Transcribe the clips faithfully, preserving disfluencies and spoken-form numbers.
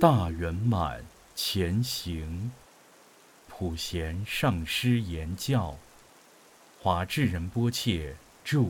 大圆满前行。普贤上师言教，华智仁波切著。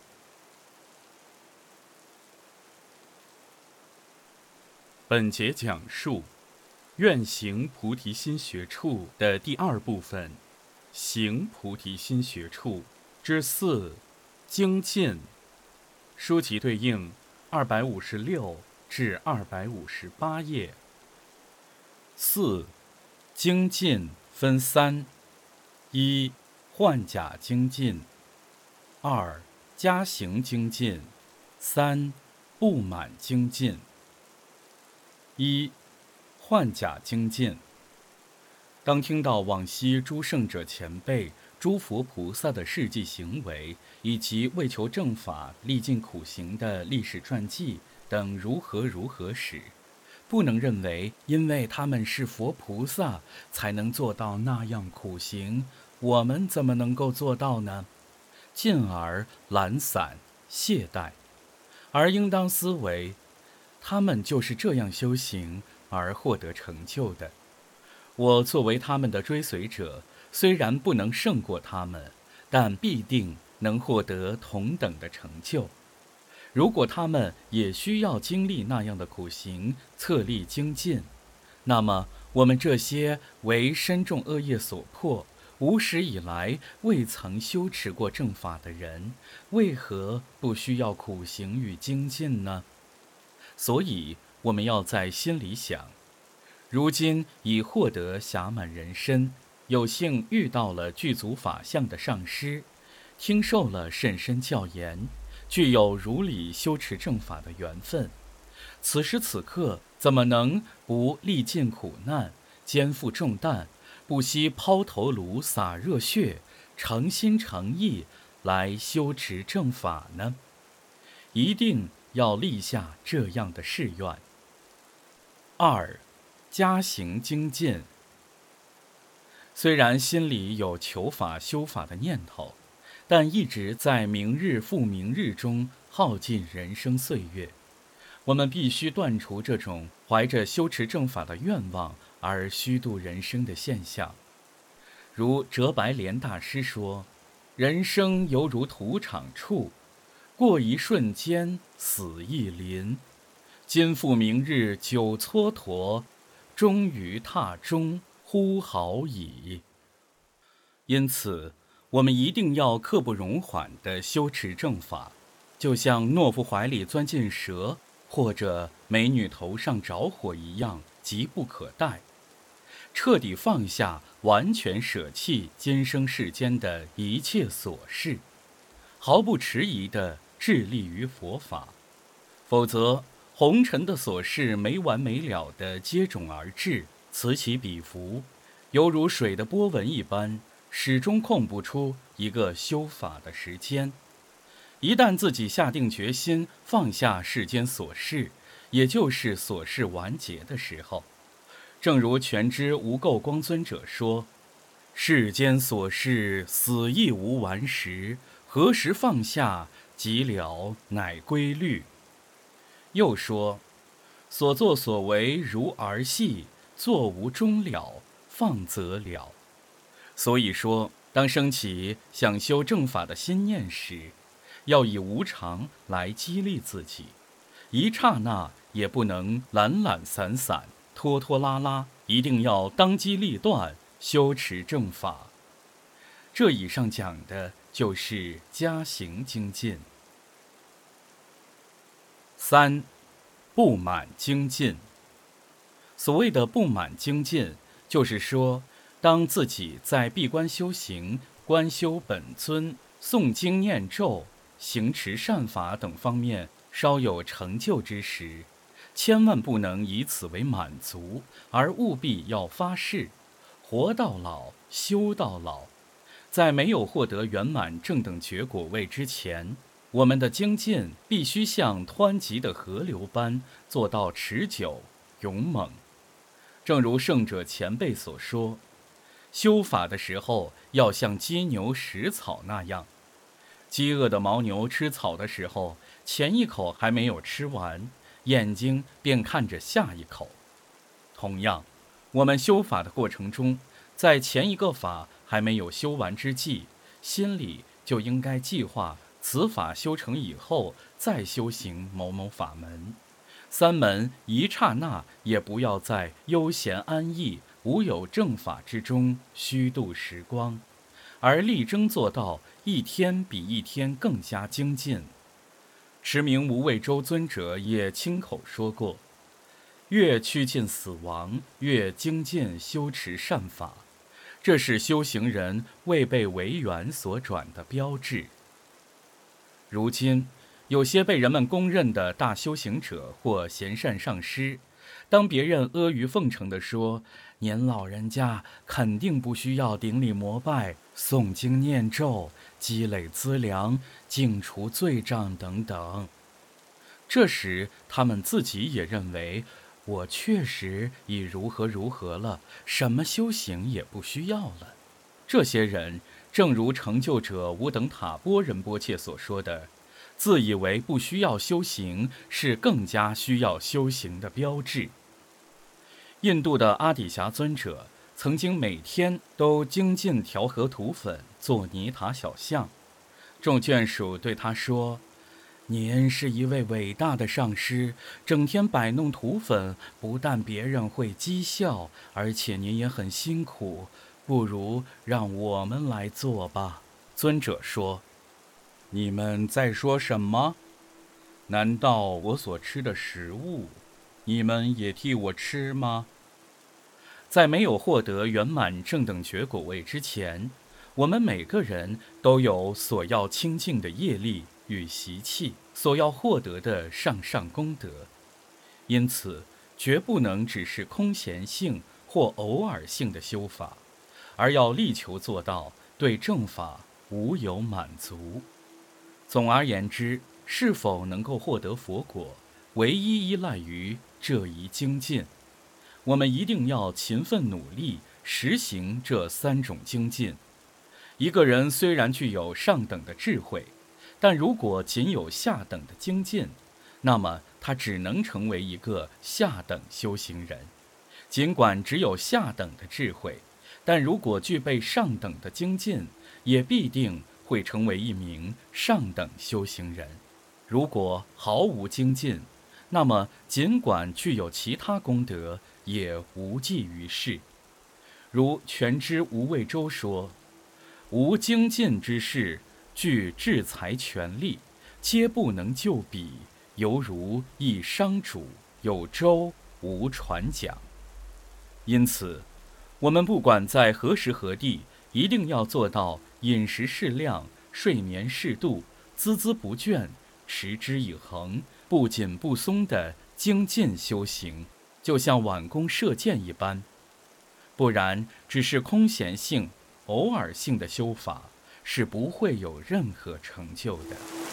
本节讲述愿行菩提心学处的第二部分，行菩提心学处之四，精进。书籍对应二百五十六至二百五十八页。四，精进分三：一、换甲精进；二、加行精进；三、不满精进。一、换甲精进。当听到往昔诸圣者前辈、诸佛菩萨的事迹行为，以及为求正法历尽苦行的历史传记等如何如何时，不能认为因为他们是佛菩萨才能做到那样苦行，我们怎么能够做到呢？进而懒散懈怠，而应当思维，他们就是这样修行而获得成就的。我作为他们的追随者，虽然不能胜过他们，但必定能获得同等的成就。如果他们也需要经历那样的苦行，策力精进，那么我们这些为身重恶业所迫，无始以来未曾修持过正法的人，为何不需要苦行与精进呢？所以我们要在心里想，如今已获得暇满人身，有幸遇到了具足法相的上师，听受了甚深教言，具有如理修持正法的缘分，此时此刻怎么能不历尽苦难，肩负重担，不惜抛头颅洒热血，诚心诚意来修持正法呢？一定要立下这样的誓愿。二、加行精进。虽然心里有求法修法的念头，但一直在明日复明日中耗尽人生岁月。我们必须断除这种怀着修持正法的愿望而虚度人生的现象。如哲白莲大师说，人生犹如土场处，过一瞬间死亦临。今复明日久蹉跎，终于榻中呼好矣。因此我们一定要刻不容缓地修持正法，就像懦夫怀里钻进蛇，或者美女头上着火一样，急不可待。彻底放下，完全舍弃今生世间的一切琐事，毫不迟疑地致力于佛法。否则，红尘的琐事没完没了地接踵而至，此起彼伏，犹如水的波纹一般，始终空不出一个修法的时间。一旦自己下定决心放下世间琐事，也就是琐事完结的时候。正如全知无垢光尊者说，世间琐事死亦无完时，何时放下，即了乃归律。又说，所作所为如儿戏，作无终了，放则了。所以说，当升起想修正法的心念时，要以无常来激励自己，一刹那也不能懒懒散散、拖拖拉拉，一定要当机立断修持正法。这以上讲的就是加行精进。三、不满精进。所谓的不满精进，就是说当自己在闭关修行、观修本尊、诵经念咒、行持善法等方面稍有成就之时，千万不能以此为满足，而务必要发誓，活到老，修到老。在没有获得圆满正等觉果位之前，我们的精进必须像湍急的河流般做到持久、勇猛。正如圣者前辈所说，修法的时候要像鸡牛食草那样，饥饿的牦牛吃草的时候，前一口还没有吃完，眼睛便看着下一口。 同样，我们修法的过程中，在前一个法还没有修完之际，心里就应该计划此法修成以后再修行某某法门。三门一刹那也不要在悠闲安逸、无有正法之中虚度时光，而力争做到一天比一天更加精进。持明无畏洲尊者也亲口说过，越趋近死亡，越精进修持善法，这是修行人未被为缘所转的标志。如今有些被人们公认的大修行者或贤善上师，当别人阿谀奉承地说您老人家肯定不需要顶礼膜拜、诵经念咒、积累资粮、净除罪障等等，这时他们自己也认为我确实已如何如何了，什么修行也不需要了。这些人正如成就者吾等塔波仁波切所说的，自以为不需要修行是更加需要修行的标志。印度的阿底峡尊者曾经每天都精进调和土粉做泥塔小像，众眷属对他说，您是一位伟大的上师，整天摆弄土粉，不但别人会讥笑，而且您也很辛苦，不如让我们来做吧。尊者说，你们在说什么？难道我所吃的食物，你们也替我吃吗？在没有获得圆满正等觉果位之前，我们每个人都有所要清净的业力与习气，所要获得的上上功德，因此绝不能只是空闲性或偶尔性的修法，而要力求做到对正法无有满足。总而言之，是否能够获得佛果，唯一依赖于这一精进。我们一定要勤奋努力实行这三种精进。一个人虽然具有上等的智慧，但如果仅有下等的精进，那么他只能成为一个下等修行人。尽管只有下等的智慧，但如果具备上等的精进，也必定会成为一名上等修行人。如果毫无精进，那么尽管具有其他功德，也无济于事。如全知无畏洲说，无精进之士，具智财权力，皆不能就彼，犹如一商主，有舟无船桨。因此我们不管在何时何地，一定要做到饮食适量，睡眠适度，孜孜不倦，持之以恒，不紧不松的精进修行，就像挽弓射箭一般。不然只是空闲性、偶尔性的修法，是不会有任何成就的。